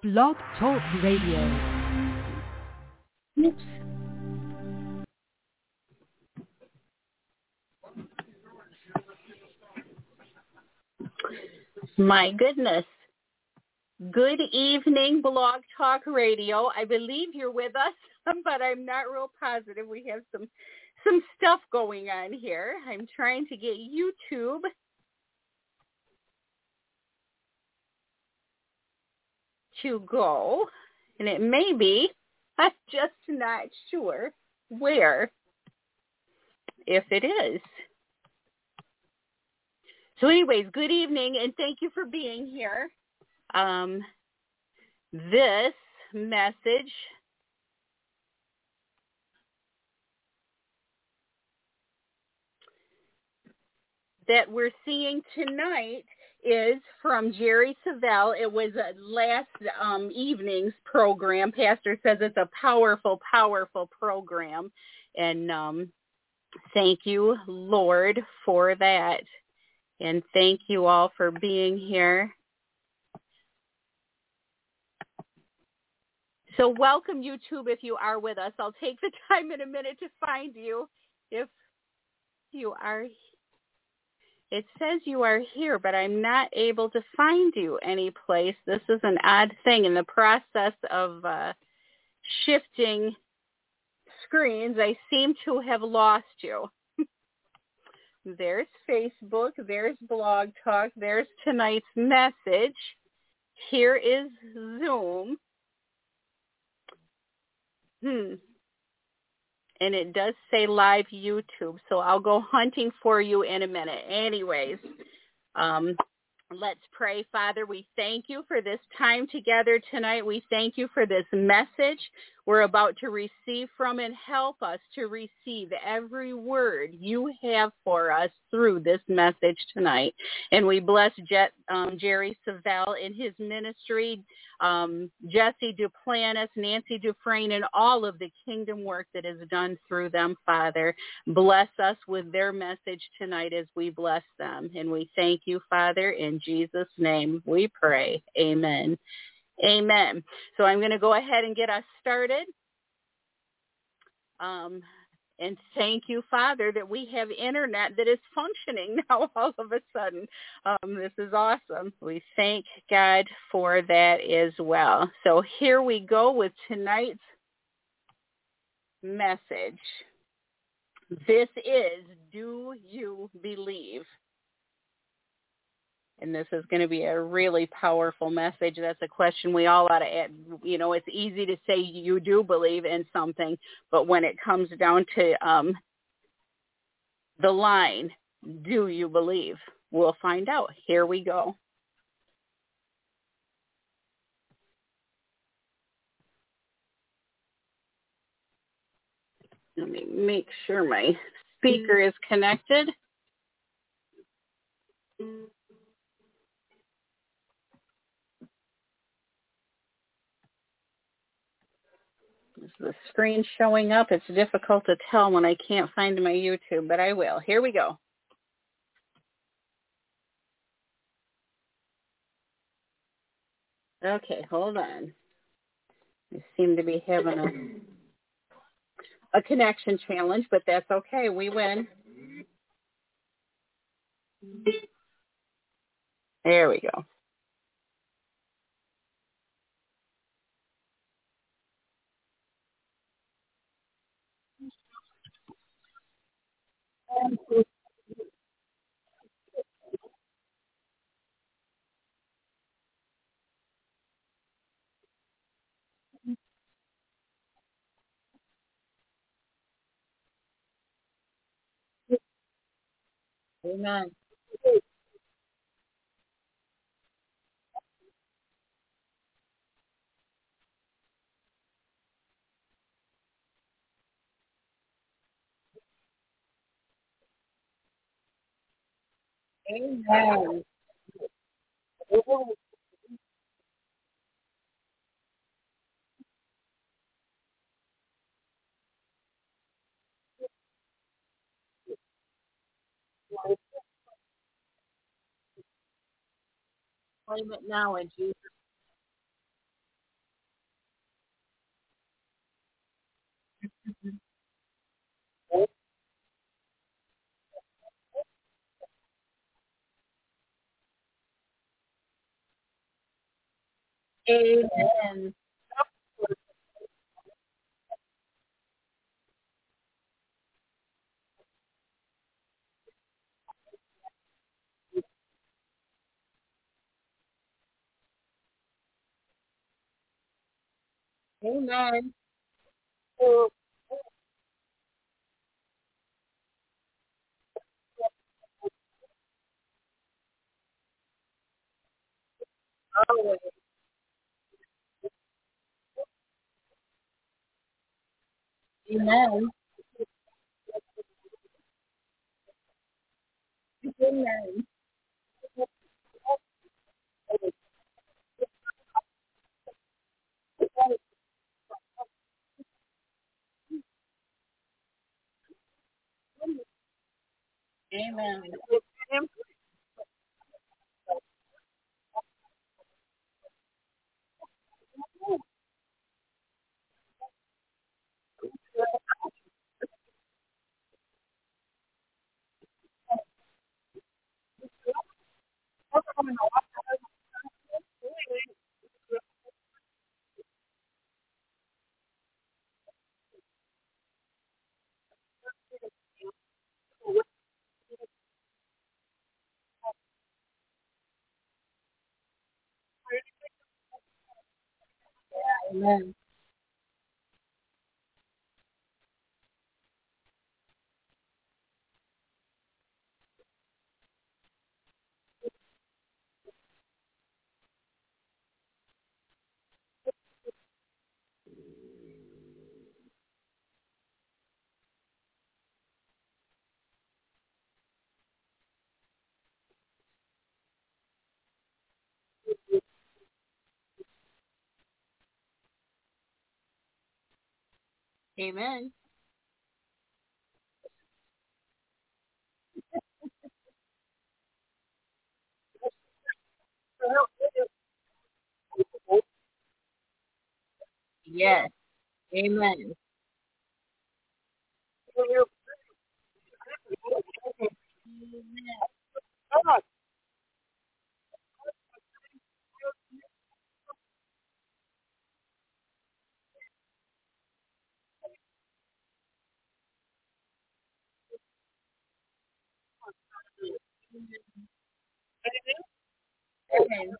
Blog Talk Radio. Oops. My goodness. Good evening, Blog Talk Radio. I believe you're with us, but I'm not real positive. We have some stuff going on here. I'm trying to get YouTube to go, and it may be, I'm just not sure where, if it is. So anyways, good evening, and thank you for being here. This message that we're seeing tonight is from Jerry Savelle. It was last evening's program. Pastor says it's a powerful, powerful program, and thank you, Lord, for that. And thank you all for being here. So welcome, YouTube, if you are with us. I'll take the time in a minute to find you if you are. It says you are here, but I'm not able to find you anyplace. This is an odd thing. In the process of shifting screens, I seem to have lost you. There's Facebook. There's Blog Talk. There's tonight's message. Here is Zoom. And it does say live YouTube, so I'll go hunting for you in a minute. Anyways, let's pray. Father, we thank you for this time together tonight. We thank you for this message we're about to receive from, and help us to receive every word you have for us through this message tonight. And we bless Jerry Savelle in his ministry, Jesse Duplantis, Nancy Dufresne, and all of the kingdom work that is done through them, Father. Bless us with their message tonight as we bless them. And we thank you, Father, in Jesus' name we pray. Amen. Amen. So I'm going to go ahead and get us started. And thank you, Father, that we have internet that is functioning now all of a sudden. This is awesome. We thank God for that as well. So here we go with tonight's message. This is, do you believe? And this is going to be a really powerful message. That's a question we all ought to add. You know, it's easy to say you do believe in something, but when it comes down to the line, do you believe? We'll find out. Here we go. Let me make sure my speaker is connected. Is the screen showing up? It's difficult to tell when I can't find my YouTube, but I will. Here we go. Okay, hold on. I seem to be having a connection challenge, but that's okay. We win. There we go. Amen. Amen. Claim it now in Jesus. Amen. Amen. Always. Amen. Amen. Amen. Amen. Amen. Yes. Amen. Amen.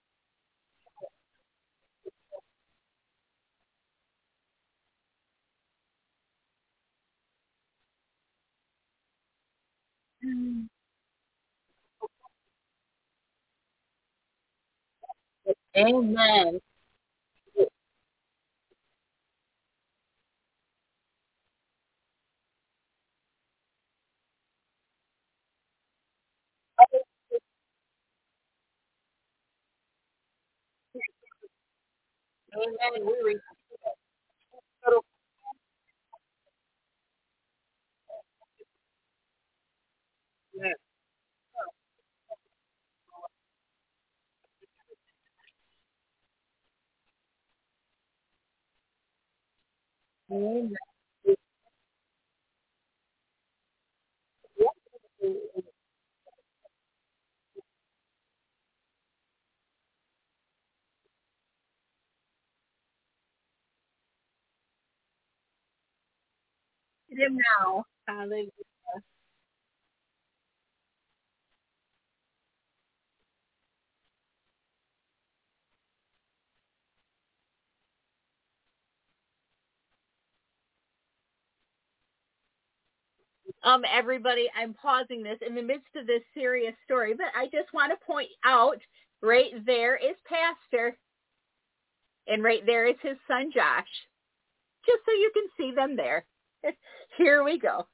Amen. Amen. We receive it. Amen. Him now. Hallelujah. Everybody, I'm pausing this in the midst of this serious story, but I just want to point out right there is Pastor, and right there is his son Josh, just so you can see them there. Here we go.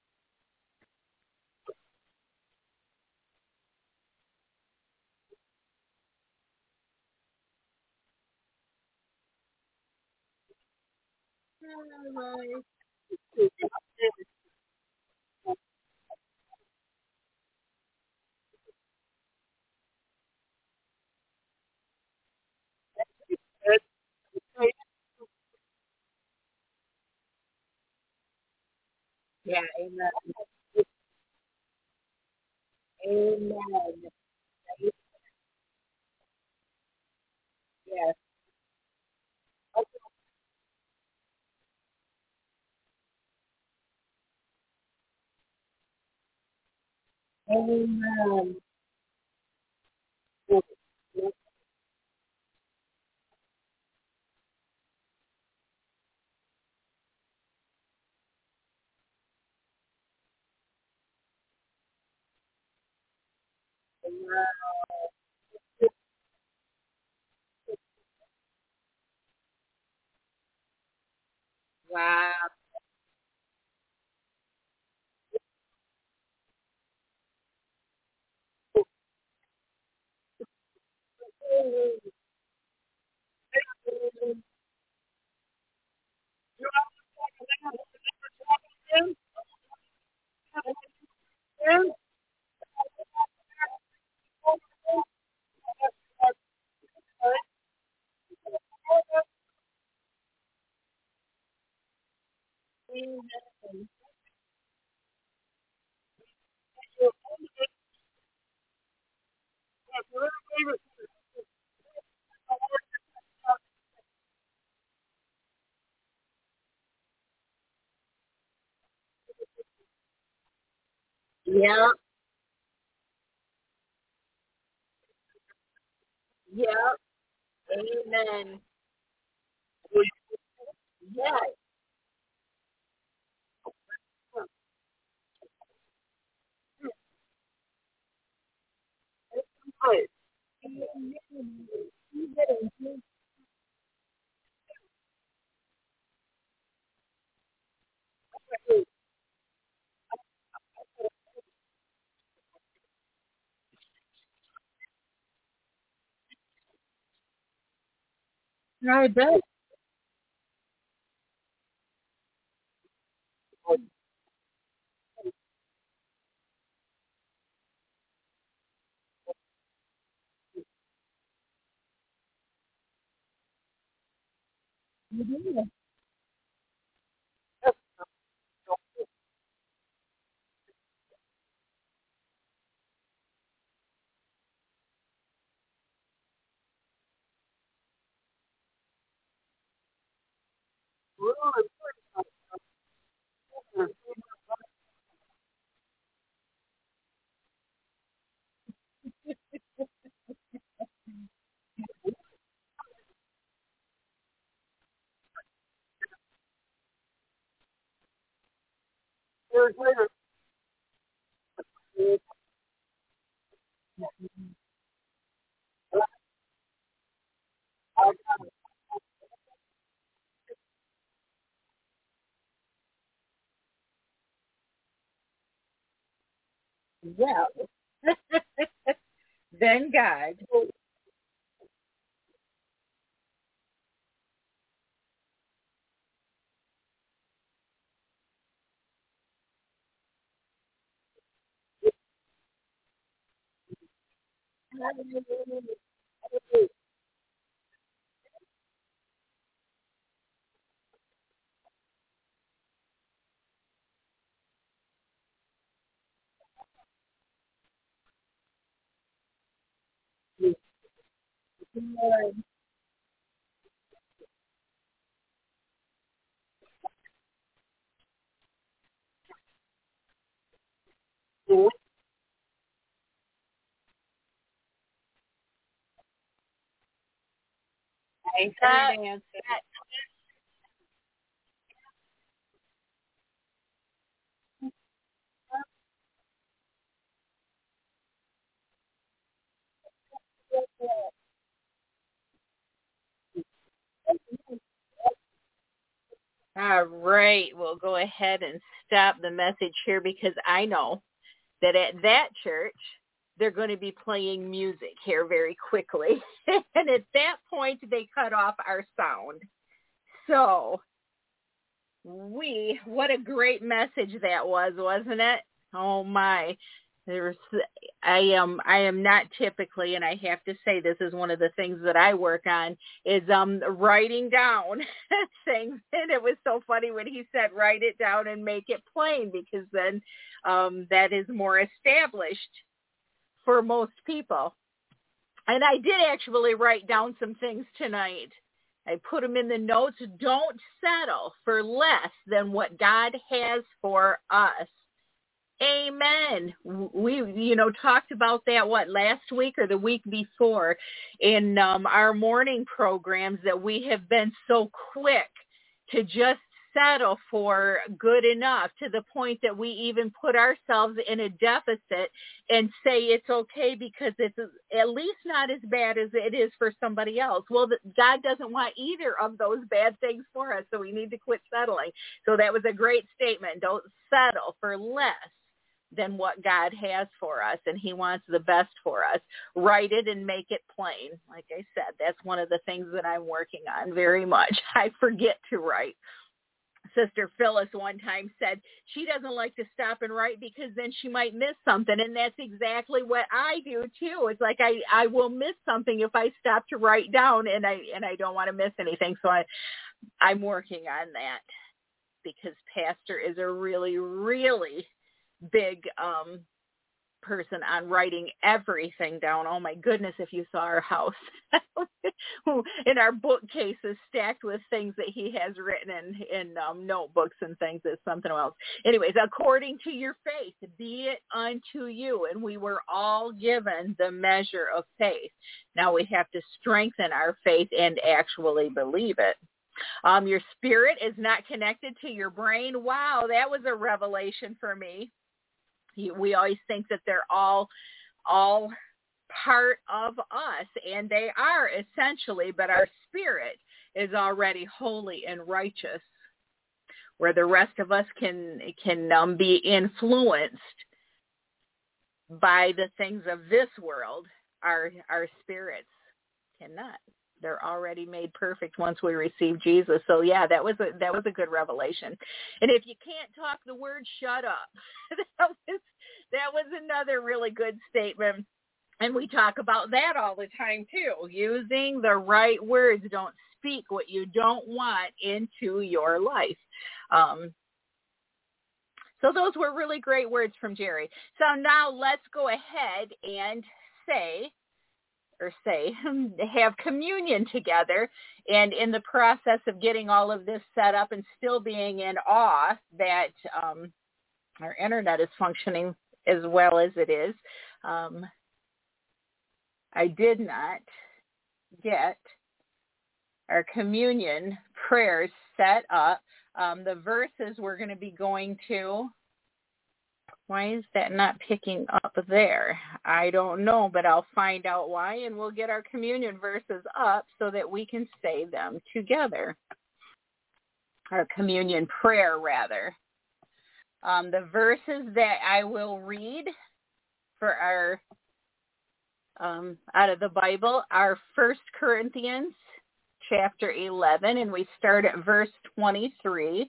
Yeah, amen. Amen. Yes. Amen. Wow. Yep. Yep. Amen. Yes. I bet. Well, then God. That, all right, we'll go ahead and stop the message here because I know that at that church, they're going to be playing music here very quickly. And at that point, they cut off our sound. So what a great message that was, wasn't it? Oh my. There's I am not typically, and I have to say this is one of the things that I work on is writing down things. And it was so funny when he said write it down and make it plain, because then that is more established for most people. And I did actually write down some things tonight. I put them in the notes. Don't settle for less than what God has for us. Amen. We, talked about that, last week or the week before in our morning programs, that we have been so quick to just settle for good enough, to the point that we even put ourselves in a deficit and say it's okay because it's at least not as bad as it is for somebody else. Well, God doesn't want either of those bad things for us, so we need to quit settling. So that was a great statement. Don't settle for less than what God has for us, and he wants the best for us. Write it and make it plain. Like I said, that's one of the things that I'm working on very much. I forget to write. Sister Phyllis one time said she doesn't like to stop and write because then she might miss something, and that's exactly what I do too. It's like I will miss something if I stop to write down, and I don't want to miss anything. So I'm working on that, because Pastor is a really, really big person on writing everything down. Oh my goodness, if you saw our house. And our bookcase is stacked with things that he has written in notebooks and things. It's something else. Anyways, according to your faith, be it unto you. And we were all given the measure of faith. Now we have to strengthen our faith and actually believe it. Your spirit is not connected to your brain. Wow, that was a revelation for me. We always think that they're all part of us, and they are essentially, but our spirit is already holy and righteous, where the rest of us can be influenced by the things of this world. Our spirits cannot. They're already made perfect once we receive Jesus. So yeah, that was a good revelation. And if you can't talk the word, shut up. that was another really good statement. And we talk about that all the time too. Using the right words. Don't speak what you don't want into your life. So those were really great words from Jerry. So now let's go ahead and have communion together. And in the process of getting all of this set up and still being in awe that our internet is functioning as well as it is, I did not get our communion prayers set up. The verses we're going to be going to, why is that not picking up there? I don't know, but I'll find out why, and we'll get our communion verses up so that we can say them together. Our communion prayer, rather. The verses that I will read for our out of the Bible are 1 Corinthians chapter 11, and we start at verse 23.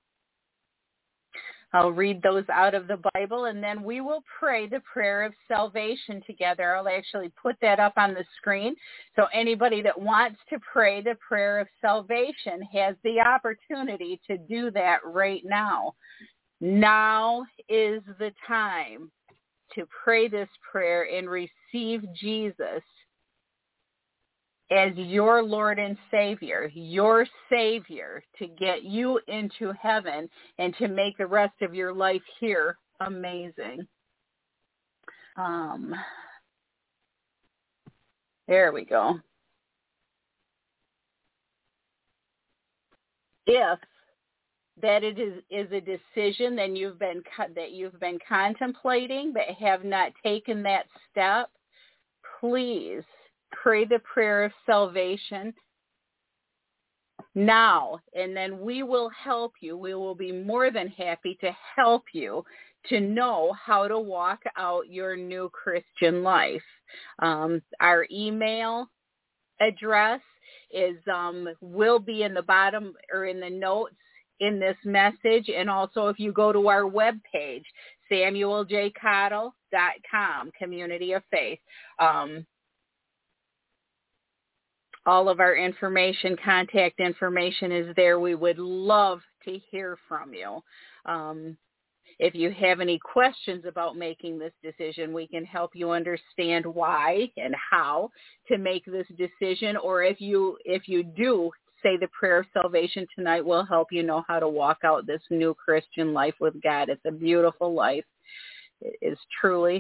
I'll read those out of the Bible, and then we will pray the prayer of salvation together. I'll actually put that up on the screen. So anybody that wants to pray the prayer of salvation has the opportunity to do that right now. Now is the time to pray this prayer and receive Jesus as your Lord and Savior, your Savior, to get you into heaven and to make the rest of your life here amazing. There we go. If that it is a decision that you've been contemplating but have not taken that step, please pray the prayer of salvation now, and then we will help you. We will be more than happy to help you to know how to walk out your new Christian life. Our email address will be in the bottom or in the notes in this message, and also if you go to our webpage, SamuelJCottle.com, Community of Faith. All of our information, contact information is there. We would love to hear from you. If you have any questions about making this decision, we can help you understand why and how to make this decision. Or if you do say the prayer of salvation tonight, we'll help you know how to walk out this new Christian life with God. It's a beautiful life. It is truly,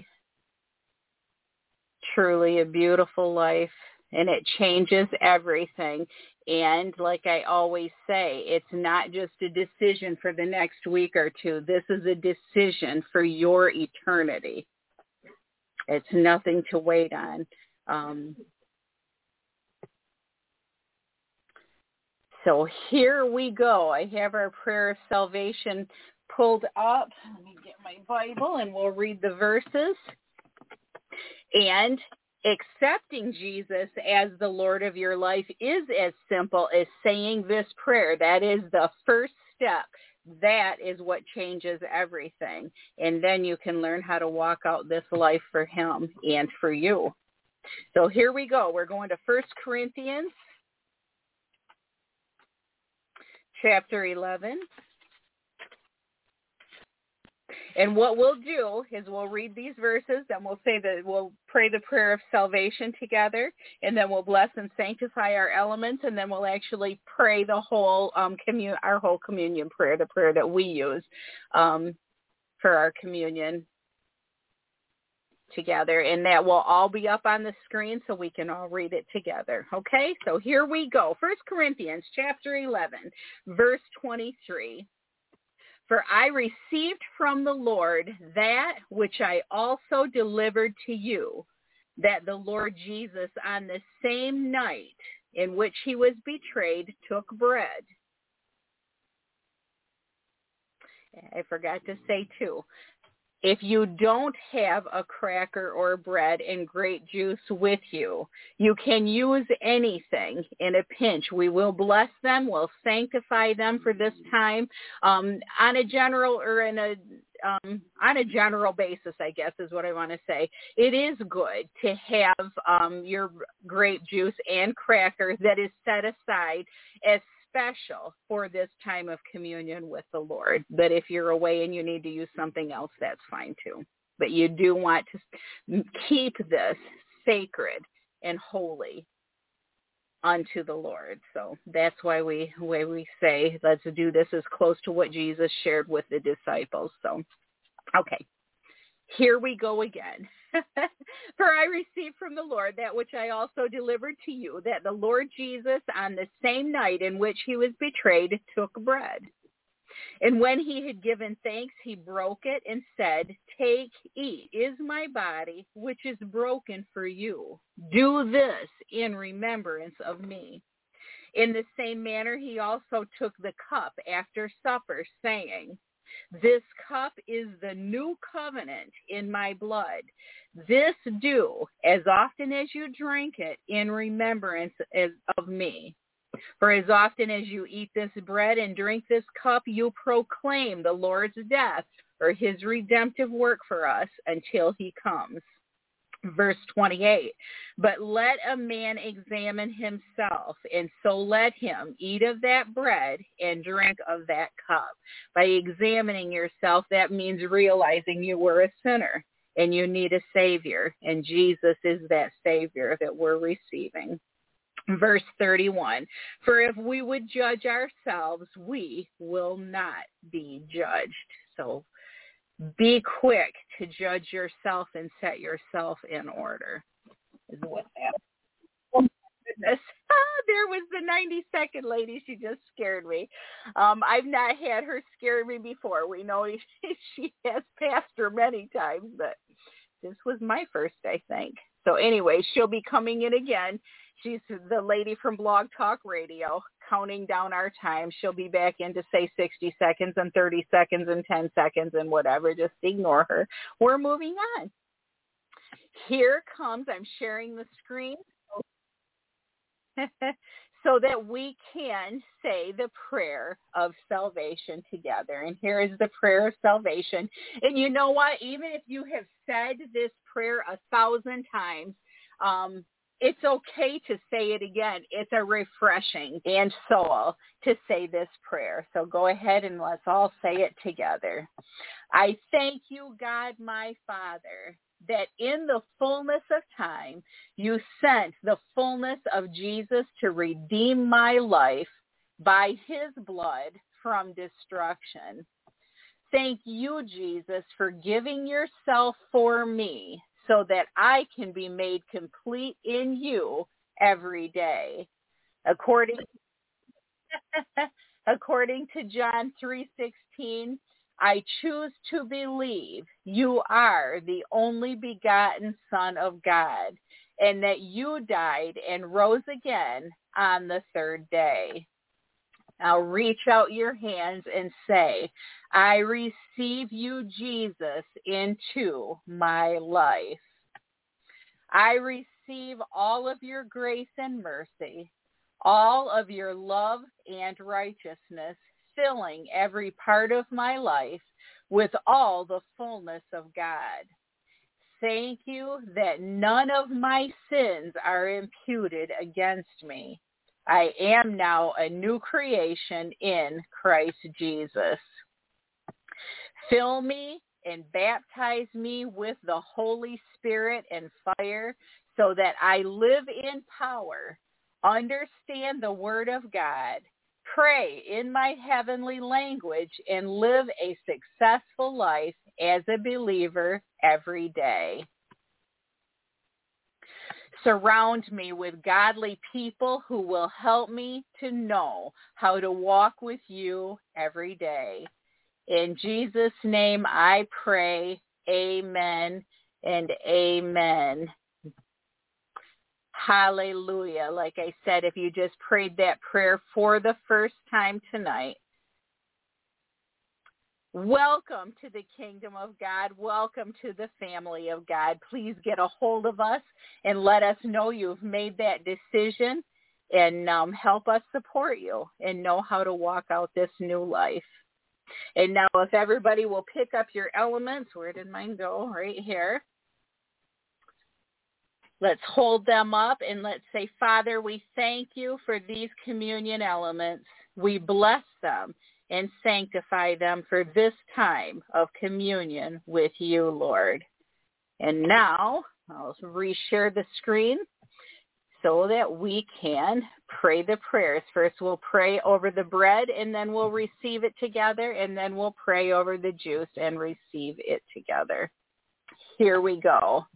truly a beautiful life, and it changes everything. And like I always say, it's not just a decision for the next week or two. This is a decision for your eternity. It's nothing to wait on. So here we go. I have our prayer of salvation pulled up. Let me get my Bible and we'll read the verses. And accepting Jesus as the Lord of your life is as simple as saying this prayer. That is the first step. That is what changes everything. And then you can learn how to walk out this life for him and for you. So here we go. We're going to 1 Corinthians chapter 11. And what we'll do is we'll read these verses, and we'll pray the prayer of salvation together, and then we'll bless and sanctify our elements, and then we'll actually pray the whole our whole communion prayer, the prayer that we use for our communion together, and that will all be up on the screen so we can all read it together. Okay, so here we go. 1 Corinthians chapter 11, verse 23. For I received from the Lord that which I also delivered to you, that the Lord Jesus on the same night in which he was betrayed took bread. I forgot to say too, if you don't have a cracker or bread and grape juice with you, you can use anything in a pinch. We will bless them. We'll sanctify them for this time on a general basis, I guess is what I want to say. It is good to have your grape juice and crackers that is set aside as special for this time of communion with the Lord. But if you're away and you need to use something else, that's fine too. But you do want to keep this sacred and holy unto the Lord. So that's why we say, let's do this as close to what Jesus shared with the disciples. So, okay. Here we go again. For I received from the Lord that which I also delivered to you, that the Lord Jesus on the same night in which he was betrayed took bread. And when he had given thanks, he broke it and said, take, eat, is my body, which is broken for you. Do this in remembrance of me. In the same manner, he also took the cup after supper, saying, this cup is the new covenant in my blood. This do as often as you drink it in remembrance of me. For as often as you eat this bread and drink this cup, you proclaim the Lord's death or his redemptive work for us until he comes. Verse 28, but let a man examine himself, and so let him eat of that bread and drink of that cup. By examining yourself, that means realizing you were a sinner and you need a Savior, and Jesus is that Savior that we're receiving. Verse 31, for if we would judge ourselves, we will not be judged. So be quick to judge yourself and set yourself in order. Is what that. Oh my goodness. There was the 90-second lady. She just scared me. I've not had her scare me before. We know she has passed her many times, but this was my first, I think. So anyway, she'll be coming in again. She's the lady from Blog Talk Radio, counting down our time. She'll be back in to say 60 seconds and 30 seconds and 10 seconds and whatever. Just ignore her. We're moving on. Here comes, I'm sharing the screen so that we can say the prayer of salvation together. And here is the prayer of salvation. And you know what? Even if you have said this prayer 1,000 times, it's okay to say it again. It's a refreshing and soul to say this prayer. So go ahead and let's all say it together. I thank you, God, my Father, that in the fullness of time, you sent the fullness of Jesus to redeem my life by his blood from destruction. Thank you, Jesus, for giving yourself for me so that I can be made complete in you every day. According According to John 3:16, I choose to believe you are the only begotten Son of God, and that you died and rose again on the third day. Now reach out your hands and say, I receive you, Jesus, into my life. I receive all of your grace and mercy, all of your love and righteousness, filling every part of my life with all the fullness of God. Thank you that none of my sins are imputed against me. I am now a new creation in Christ Jesus. Fill me and baptize me with the Holy Spirit and fire so that I live in power, understand the Word of God, pray in my heavenly language, and live a successful life as a believer every day. Surround me with godly people who will help me to know how to walk with you every day. In Jesus' name I pray, amen and amen. Hallelujah. Like I said, if you just prayed that prayer for the first time tonight, welcome to the kingdom of God. Welcome to the family of God. Please get a hold of us and let us know you've made that decision, and help us support you and know how to walk out this new life. And now if everybody will pick up your elements, where did mine go? Right here. Let's hold them up and let's say, Father, we thank you for these communion elements. We bless them and sanctify them for this time of communion with you, Lord. And now I'll reshare the screen so that we can pray the prayers. First we'll pray over the bread, and then we'll receive it together, and then we'll pray over the juice and receive it together. Here we go.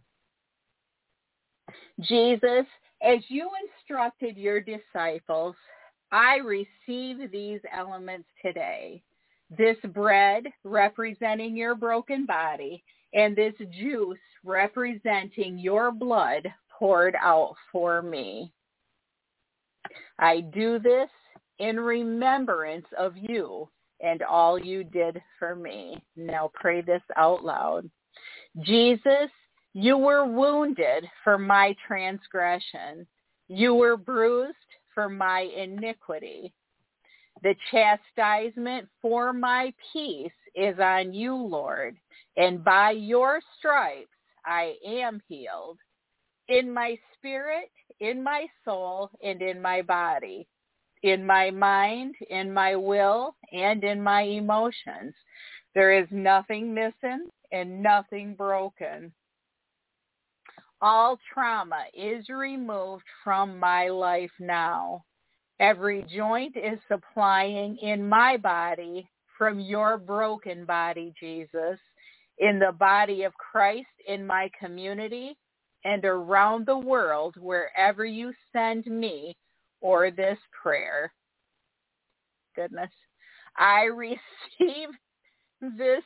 Jesus, as you instructed your disciples, I receive these elements today. This bread representing your broken body, and this juice representing your blood poured out for me. I do this in remembrance of you and all you did for me. Now pray this out loud. Jesus, you were wounded for my transgression. You were bruised for my iniquity. The chastisement for my peace is on you, Lord, and by your stripes I am healed. In my spirit, in my soul, and in my body, in my mind, in my will, and in my emotions. There is nothing missing and nothing broken. All trauma is removed from my life now. Every joint is supplying in my body from your broken body, Jesus, in the body of Christ, in my community, and around the world wherever you send me or this prayer. Goodness. I receive this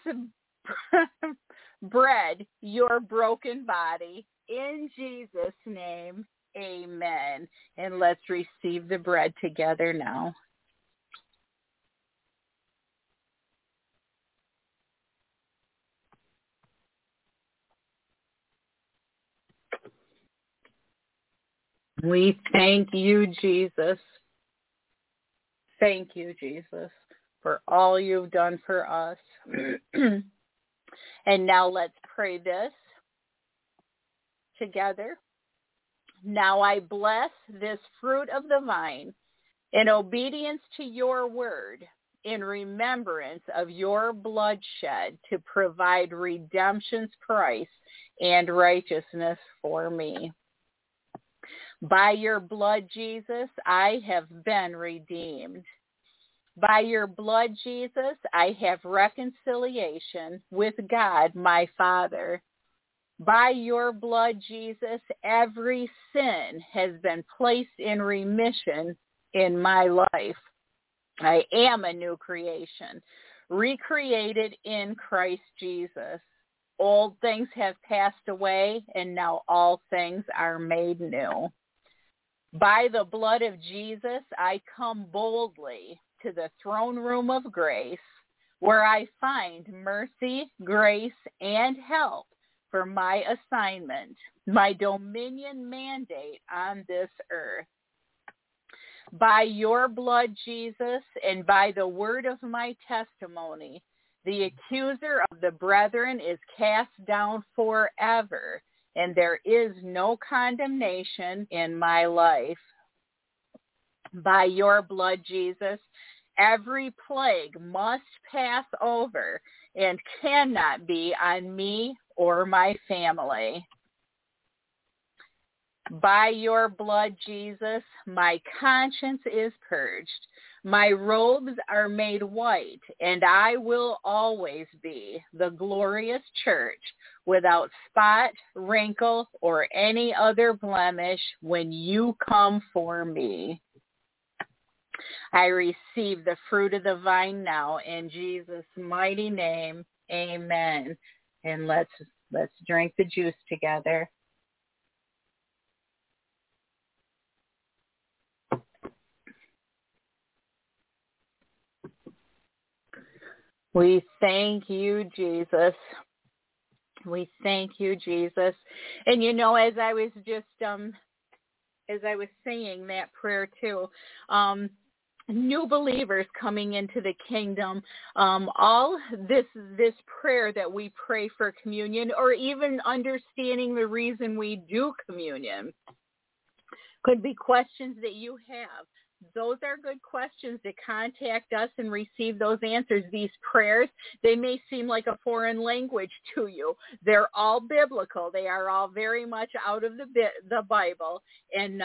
bread, your broken body, in Jesus' name. Amen. And let's receive the bread together now. We thank you, Jesus. Thank you, Jesus, for all you've done for us. And now let's pray this together. Now I bless this fruit of the vine in obedience to your word, in remembrance of your bloodshed to provide redemption's price and righteousness for me. By your blood, Jesus, I have been redeemed. By your blood, Jesus, I have reconciliation with God, my Father. By your blood, Jesus, every sin has been placed in remission in my life. I am a new creation, recreated in Christ Jesus. Old things have passed away, and now all things are made new. By the blood of Jesus, I come boldly to the throne room of grace, where I find mercy, grace, and help for my assignment, my dominion mandate on this earth. By your blood, Jesus, and by the word of my testimony, the accuser of the brethren is cast down forever, and there is no condemnation in my life. By your blood, Jesus, every plague must pass over and cannot be on me or my family. By your blood, Jesus, my conscience is purged. My robes are made white, and I will always be the glorious church without spot, wrinkle, or any other blemish when you come for me. I receive the fruit of the vine now in Jesus' mighty name. Amen. And let's drink the juice together. We thank you, Jesus. We thank you, Jesus. And you know, as I was saying that prayer too, new believers coming into the kingdom, all this prayer that we pray for communion, or even understanding the reason we do communion, could be questions that you have. Those are good questions to contact us and receive those answers. These prayers, they may seem like a foreign language to you. They're all biblical. They are all very much out of the Bible, and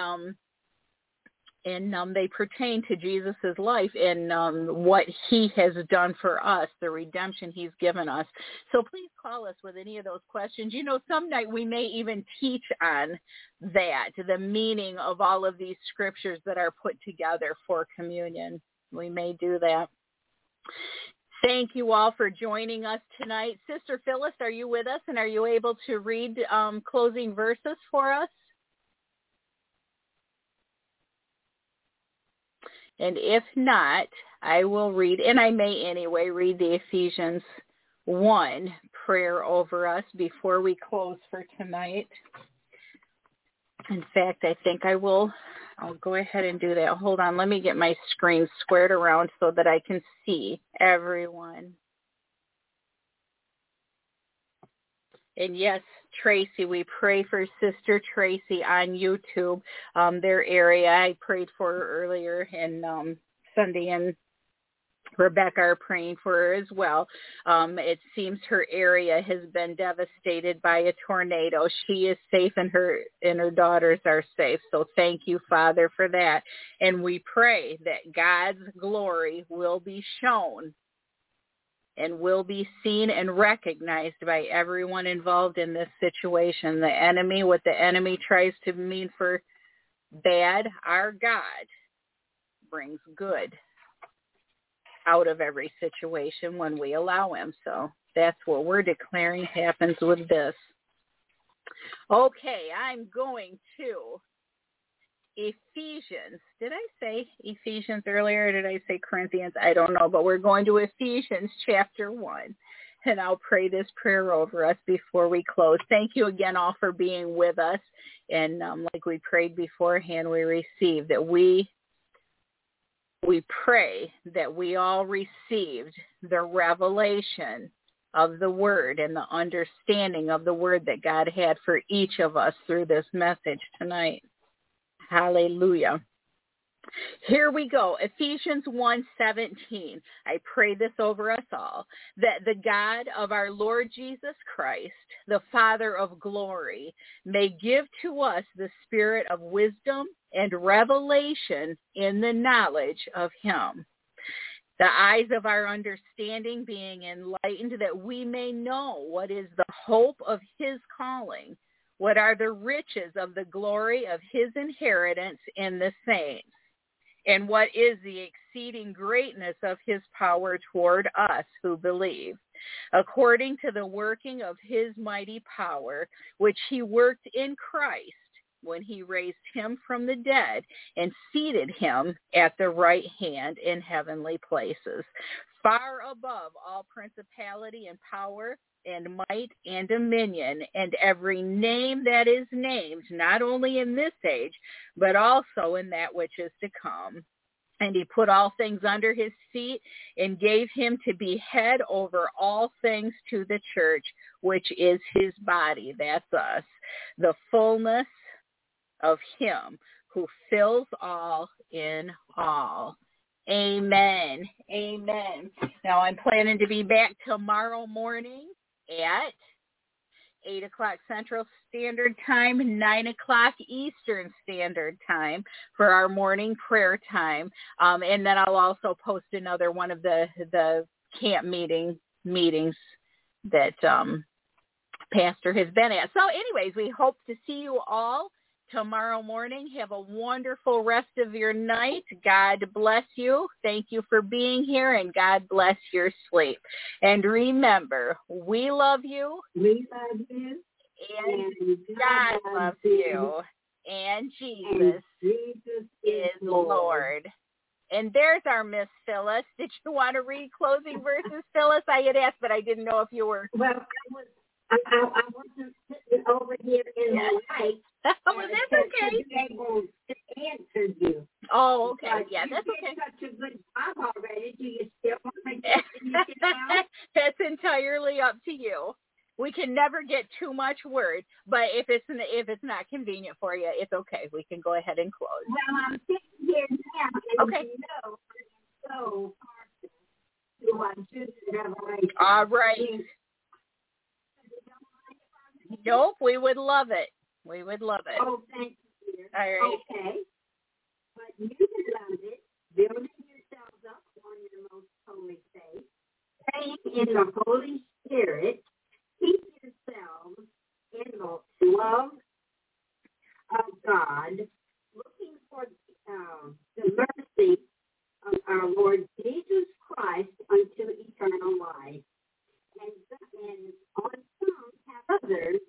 they pertain to Jesus' life and what he has done for us, the redemption he's given us. So please call us with any of those questions. You know, some night we may even teach on that, the meaning of all of these scriptures that are put together for communion. We may do that. Thank you all for joining us tonight. Sister Phyllis, are you with us, and are you able to read closing verses for us? And if not, I will read, and I may anyway, read the Ephesians 1 prayer over us before we close for tonight. In fact, I think I'll go ahead and do that. Hold on, let me get my screen squared around so that I can see everyone. And yes, Tracy, we pray for Sister Tracy on YouTube, their area. I prayed for her earlier, and Sunday and Rebecca are praying for her as well. It seems her area has been devastated by a tornado. She is safe, and her daughters are safe. So thank you, Father, for that. And we pray that God's glory will be shown and will be seen and recognized by everyone involved in this situation. The enemy, what the enemy tries to mean for bad, our God brings good out of every situation when we allow him. So that's what we're declaring happens with this. Okay, I'm going to Ephesians. Did I say Ephesians earlier, or did I say Corinthians? I don't know, but we're going to Ephesians chapter 1, and I'll pray this prayer over us before we close. Thank you again all for being with us, and like we prayed beforehand, we received that we pray that we all received the revelation of the word and the understanding of the word that God had for each of us through this message tonight. Hallelujah. Here we go. Ephesians 1:17. I pray this over us all, that the God of our Lord Jesus Christ, the Father of glory, may give to us the spirit of wisdom and revelation in the knowledge of him, the eyes of our understanding being enlightened, that we may know what is the hope of his calling, what are the riches of the glory of his inheritance in the saints, and what is the exceeding greatness of his power toward us who believe, according to the working of his mighty power, which he worked in Christ when he raised him from the dead and seated him at the right hand in heavenly places, far above all principality and power and might and dominion, and every name that is named, not only in this age, but also in that which is to come. And he put all things under his feet and gave him to be head over all things to the church, which is his body, that's us, the fullness of him who fills all in all. Amen. Amen. Now I'm planning to be back tomorrow morning at 8 o'clock Central Standard Time, 9 o'clock Eastern Standard Time for our morning prayer time. And then I'll also post another one of the camp meetings that Pastor has been at. So anyways, we hope to see you all tomorrow morning. Have a wonderful rest of your night. God bless you. Thank you for being here, and God bless your sleep. And remember, we love you. We love you. And God loves you. And Jesus is Lord. And there's our Miss Phyllis. Did you want to read closing verses, Phyllis? I had asked, but I didn't know if you were. Well, I wasn't sitting over here in the light. Oh, well, that's okay. To be able to answer you. Oh, okay. But yeah, that's okay. You did such a good job already. Do you still want to get anything else? That's entirely up to you. We can never get too much word, but if it's not convenient for you, it's okay. We can go ahead and close. Well, I'm sitting here now, and okay. You know, so partial to Revelation. All right. Nope, we would love it. We would love it. Oh, thank you, dear. All right. Okay. But you beloved, building yourselves up on your most holy faith, praying in the Holy Spirit, keep yourselves in the love of God, looking for the mercy of our Lord Jesus Christ unto eternal life. And on some have others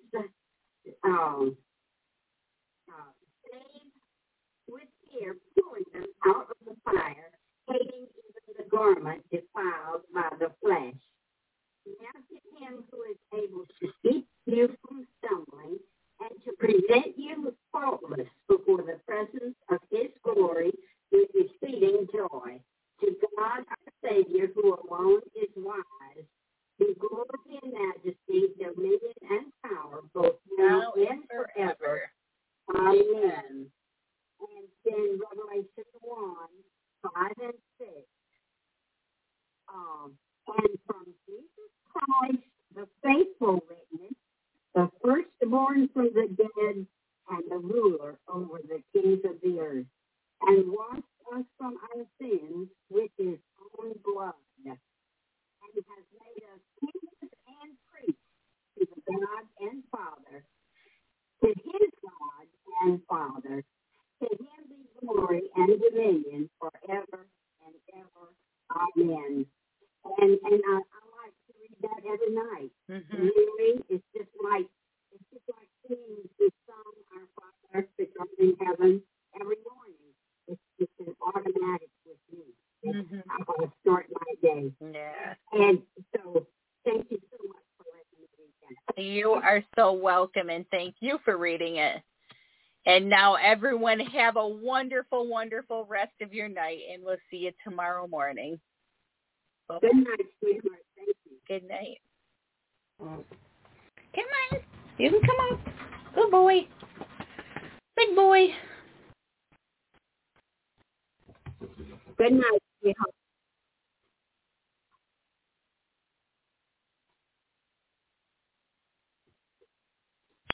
saved with fear, pulling them out of the fire, hating even the garment defiled by the flesh. Now to him who is able to keep you from stumbling and to present you faultless before the presence of his glory with exceeding joy. To God our Savior, who alone is wise, be glory and majesty, dominion and power, both now and forever. Amen. And then Revelation 1, 5 and 6. And from Jesus Christ, the faithful witness, the firstborn from the dead, and the ruler over the kings of the earth, and washed us from our sins with his own blood, and has made us kings and priests to the God and Father, to his God and Father. To him be glory and dominion forever and ever. Amen. And I like to read that every night. Mm-hmm. Really, it's just like singing the song Our Father which art in heaven every morning. It's an automatic with me. Mm-hmm. How I start my day. Yeah. And so, thank you so much for letting me read that. You are so welcome, and thank you for reading it. And now, everyone, have a wonderful, wonderful rest of your night, and we'll see you tomorrow morning. Bye-bye. Good night, sweetheart. Thank you. Good night. Come on. You can come on. Good boy. Big boy. Good night, sweetheart.